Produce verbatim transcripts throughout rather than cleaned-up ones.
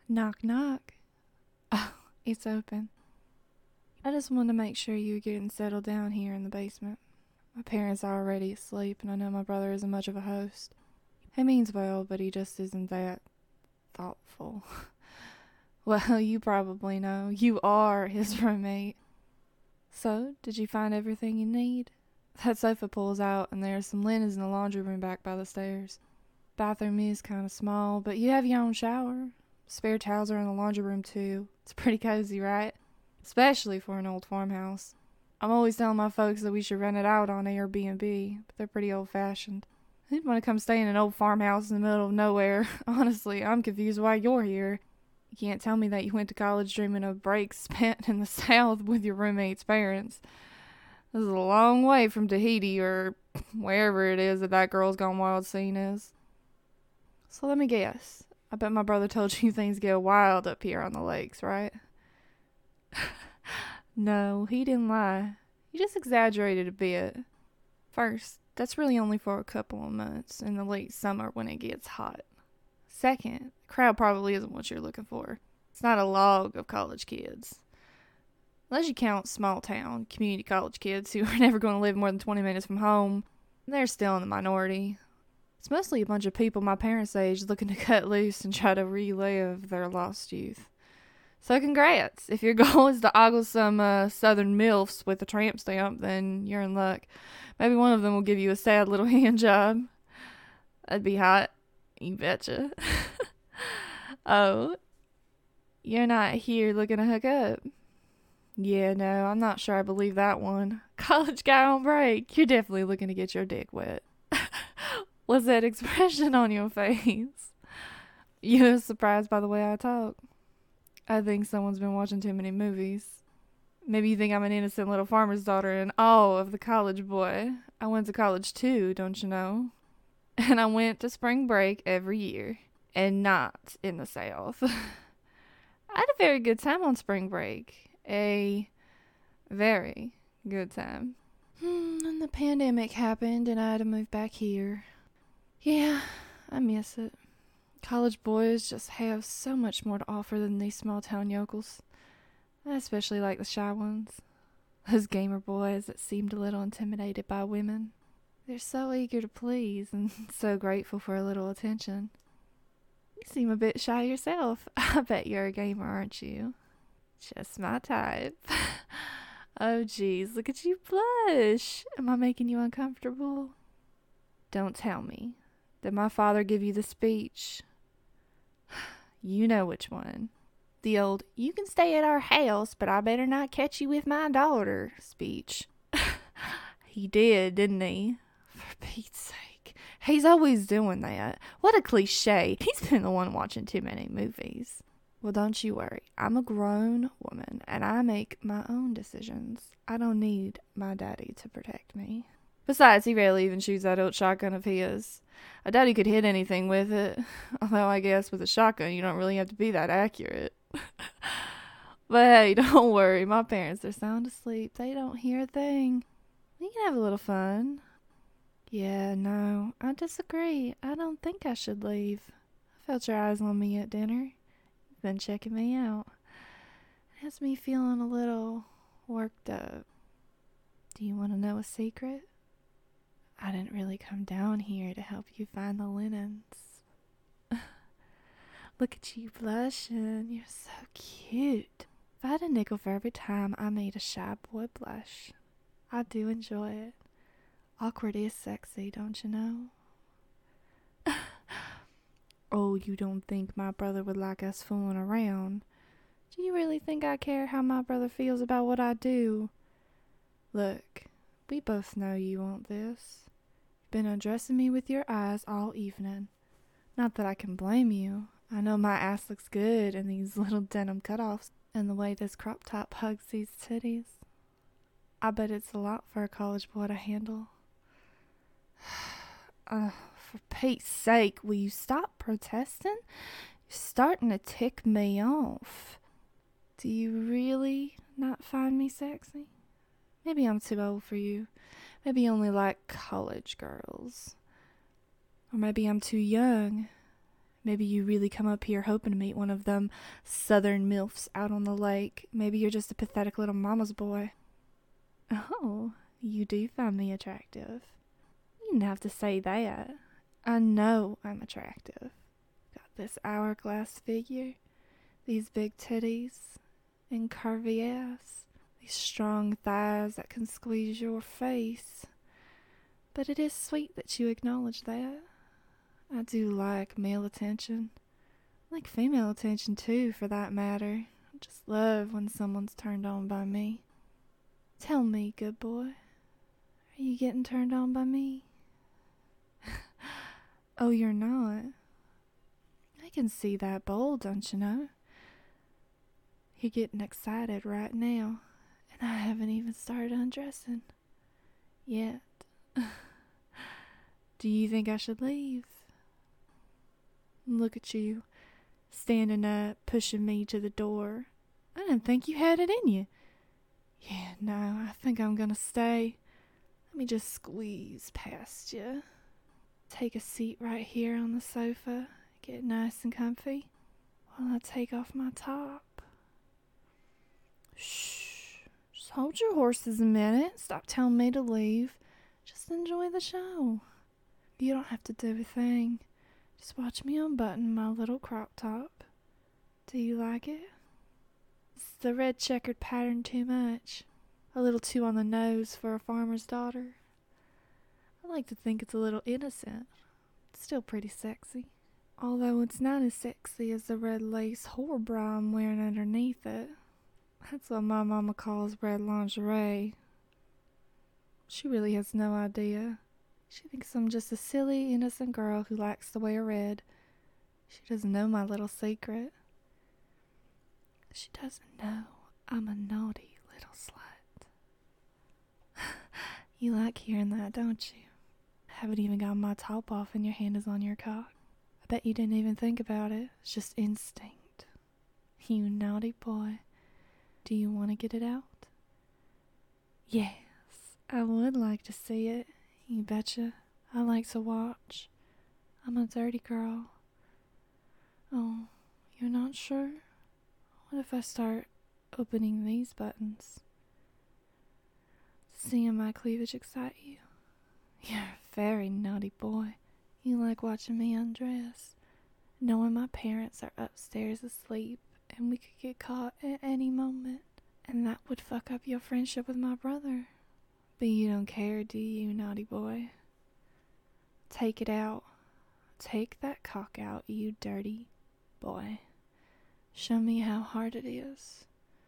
Knock, knock. Oh, it's open. I just wanted to make sure you were getting settled down here in the basement. My parents are already asleep, and I know my brother isn't much of a host. He means well, but he just isn't that thoughtful. Well, you probably know. You are his roommate. So, did you find everything you need? That sofa pulls out, and there's some linens in the laundry room back by the stairs. Bathroom is kind of small, but you have your own shower. Spare towels are in the laundry room, too. It's pretty cozy, right? Especially for an old farmhouse. I'm always telling my folks that we should rent it out on Airbnb, but they're pretty old-fashioned. Who'd want to come stay in an old farmhouse in the middle of nowhere? Honestly, I'm confused why you're here. You can't tell me that you went to college dreaming of breaks spent in the South with your roommate's parents. This is a long way from Tahiti or wherever it is that that girl's gone wild scene is. So let me guess. I bet my brother told you things get wild up here on the lakes, right? No, he didn't lie. He just exaggerated a bit. First, that's really only for a couple of months in the late summer when it gets hot. Second, the crowd probably isn't what you're looking for. It's not a log of college kids. Unless you count small town, community college kids who are never going to live more than twenty minutes from home, they're still in the minority. It's mostly a bunch of people my parents' age looking to cut loose and try to relive their lost youth. So congrats. If your goal is to ogle some uh, southern milfs with a tramp stamp, then you're in luck. Maybe one of them will give you a sad little hand job. That'd be hot. You betcha. Oh, you're not here looking to hook up? Yeah, no, I'm not sure I believe that one. College guy on break. You're definitely looking to get your dick wet. What's that expression on your face? You're surprised by the way I talk. I think someone's been watching too many movies. Maybe you think I'm an innocent little farmer's daughter in awe of the college boy. I went to college too, don't you know? And I went to spring break every year. And not in the South. I had a very good time on spring break. A very good time. Hmm, and the pandemic happened and I had to move back here. Yeah, I miss it. College boys just have so much more to offer than these small town yokels. I especially like the shy ones. Those gamer boys that seemed a little intimidated by women. They're so eager to please and so grateful for a little attention. You seem a bit shy yourself. I bet you're a gamer, aren't you? Just my type. Oh geez, look at you blush. Am I making you uncomfortable? Don't tell me. Did my father give you the speech? You know which one. The old, you can stay at our house, but I better not catch you with my daughter speech. He did, didn't he? For Pete's sake. He's always doing that. What a cliche. He's been the one watching too many movies. Well, don't you worry. I'm a grown woman, and I make my own decisions. I don't need my daddy to protect me. Besides, he rarely even shoots that old shotgun of his. I doubt he could hit anything with it. Although I guess with a shotgun, you don't really have to be that accurate. But hey, don't worry. My parents are sound asleep. They don't hear a thing. We can have a little fun. Yeah, no, I disagree. I don't think I should leave. I felt your eyes on me at dinner. You've been checking me out. It has me feeling a little worked up. Do you want to know a secret? I didn't really come down here to help you find the linens. Look at you blushing. You're so cute. If I had a nickel for every time I made a shy boy blush, I do enjoy it. Awkward is sexy, don't you know? Oh, you don't think my brother would like us fooling around? Do you really think I care how my brother feels about what I do? Look, we both know you want this. You've been undressing me with your eyes all evening. Not that I can blame you. I know my ass looks good in these little denim cutoffs and the way this crop top hugs these titties. I bet it's a lot for a college boy to handle. Uh, for Pete's sake, will you stop protesting? You're starting to tick me off. Do you really not find me sexy? Maybe I'm too old for you. Maybe you only like college girls. Or maybe I'm too young. Maybe you really come up here hoping to meet one of them southern milfs out on the lake. Maybe you're just a pathetic little mama's boy. Oh, you do find me attractive. You didn't have to say that. I know I'm attractive. Got this hourglass figure, these big titties, and curvy ass, these strong thighs that can squeeze your face. But it is sweet that you acknowledge that. I do like male attention. I like female attention too, for that matter. I just love when someone's turned on by me. Tell me, good boy, are you getting turned on by me? Oh, you're not? I can see that bowl, don't you know? You're getting excited right now, and I haven't even started undressing. Yet. Do you think I should leave? Look at you, standing up, pushing me to the door. I didn't think you had it in you. Yeah, no, I think I'm gonna stay. Let me just squeeze past you. Take a seat right here on the sofa, get nice and comfy, while I take off my top. Shh, just hold your horses a minute. Stop telling me to leave. Just enjoy the show. You don't have to do a thing. Just watch me unbutton my little crop top. Do you like it? Is the red checkered pattern too much? A little too on the nose for a farmer's daughter? I like to think it's a little innocent. It's still pretty sexy. Although it's not as sexy as the red lace whore bra I'm wearing underneath it. That's what my mama calls red lingerie. She really has no idea. She thinks I'm just a silly, innocent girl who likes to wear red. She doesn't know my little secret. She doesn't know I'm a naughty little slut. You like hearing that, don't you? I haven't even got my top off and your hand is on your cock. I bet you didn't even think about it. It's just instinct. You naughty boy. Do you want to get it out? Yes, I would like to see it. You betcha. I like to watch. I'm a dirty girl. Oh, you're not sure? What if I start opening these buttons? Seeing my cleavage excite you? You're a very naughty boy. You like watching me undress, knowing my parents are upstairs asleep and we could get caught at any moment, and that would fuck up your friendship with my brother. But you don't care, do you, naughty boy? Take it out. Take that cock out, you dirty boy. Show me how hard it is.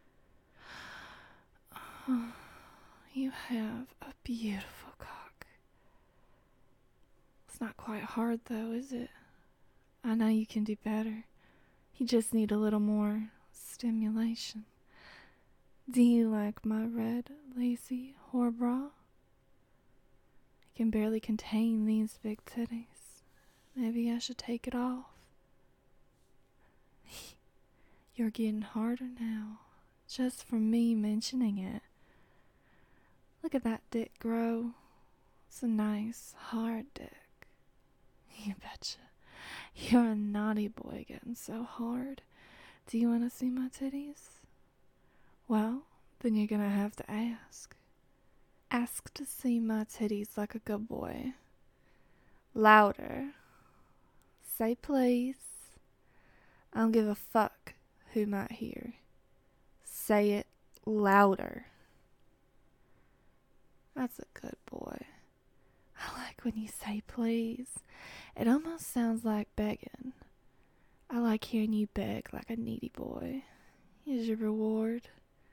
Oh, you have a beautiful cock. It's not quite hard, though, is it? I know you can do better. You just need a little more stimulation. Do you like my red, lacy whore bra? It can barely contain these big titties. Maybe I should take it off. You're getting harder now, just from me mentioning it. Look at that dick grow. It's a nice, hard dick. You betcha. You're a naughty boy getting so hard. Do you want to see my titties? Well, then you're gonna have to ask. Ask to see my titties like a good boy. Louder. Say please. I don't give a fuck who might hear. Say it louder. That's a good boy. I like when you say please. It almost sounds like begging. I like hearing you beg like a needy boy. Here's your reward.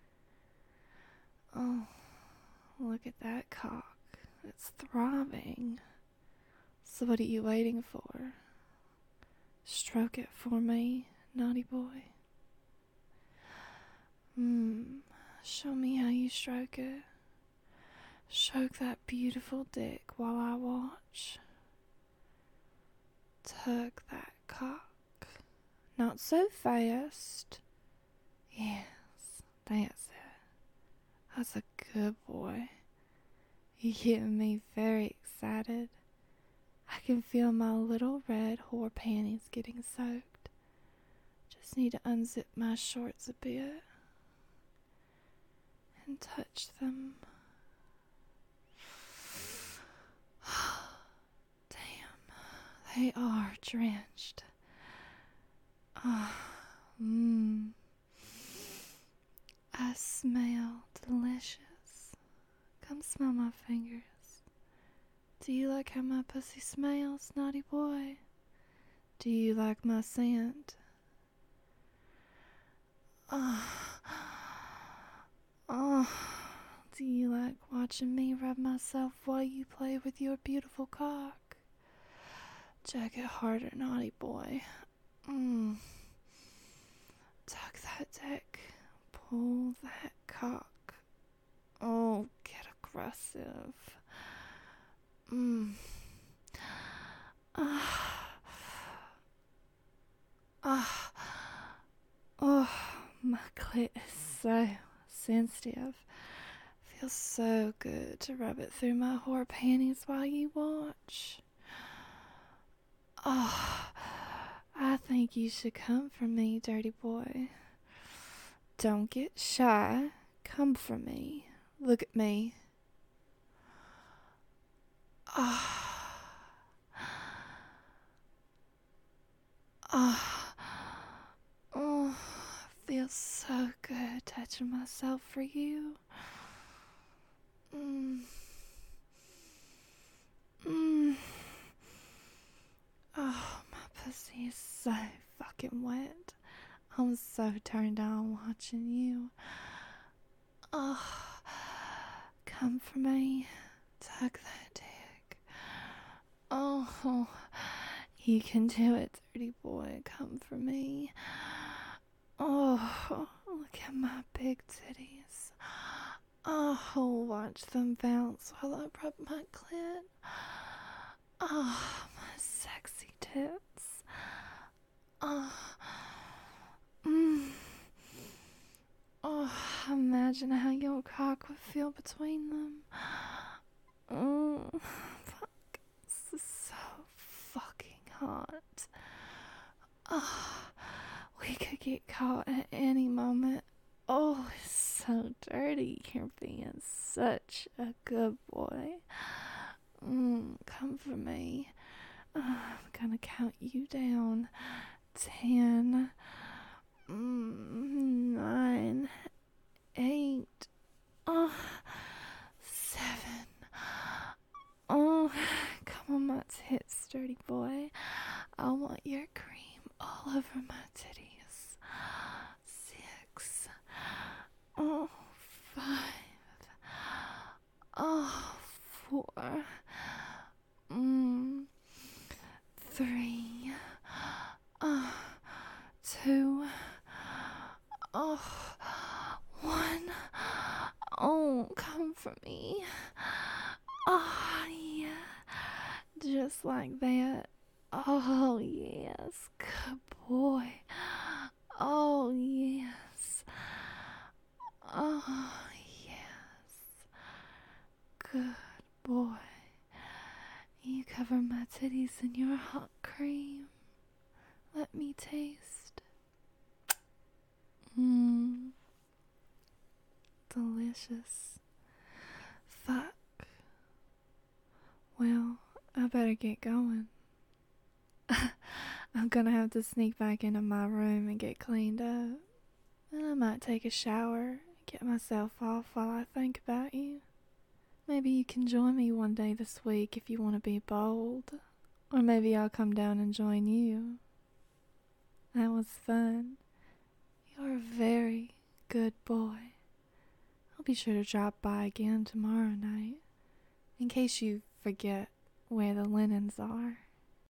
Oh, look at that cock. It's throbbing. So what are you waiting for? Stroke it for me, naughty boy. Hmm, show me how you stroke it. Stroke that beautiful dick while I watch. Tug that cock. Not so fast. Yes, that's it. That's a good boy. You're getting me very excited. I can feel my little red whore panties getting soaked. Just need to unzip my shorts a bit and touch them. Damn, they are drenched. Ah, oh, mmm. I smell delicious. Come smell my fingers. Do you like how my pussy smells, naughty boy? Do you like my scent? Oh, oh, do you like watching me rub myself while you play with your beautiful cock? Jack it harder, naughty boy. Mm. Tuck that dick. Pull that cock. Oh, get aggressive. Mmm. Ah. Ah. Oh, my clit is so sensitive. Feels so good to rub it through my whore panties while you watch. Oh, I think you should come for me, dirty boy. Don't get shy. Come for me. Look at me. Ah. Ah. Oh, feels so good touching myself for you. Mmm. Mmm. Oh, my pussy is so fucking wet. I'm so turned on watching you. Oh, come for me. Tuck that dick. Oh, you can do it, dirty boy. Come for me. Oh, look at my big titties. Oh, watch them bounce while I rub my clit. Oh, my sexy tits. Oh, mmm. Oh, imagine how your cock would feel between them. Oh, fuck. This is so fucking hot. Oh, we could get caught at any moment. Oh, it's so dirty. You're being such a good boy. Mm, come for me. Uh, I'm gonna count you down. Ten. Mm, nine. Eight. Oh, seven. Oh, come on my tits, dirty boy. I want your cream all over my titties. Six. Oh, five. Oh, four. Mm, three. Oh, two. Oh, one. Oh, come for me. Oh, yeah. Just like that. Oh, yes. Good boy. Oh, yes. Oh, yes. Good boy. You cover my titties in your hot cream. Let me taste. Mmm. Delicious. Fuck. Well, I better get going. I'm gonna have to sneak back into my room and get cleaned up. And I might take a shower and get myself off while I think about you. Maybe you can join me one day this week if you want to be bold. Or maybe I'll come down and join you. That was fun. You're a very good boy. I'll be sure to drop by again tomorrow night, in case you forget where the linens are.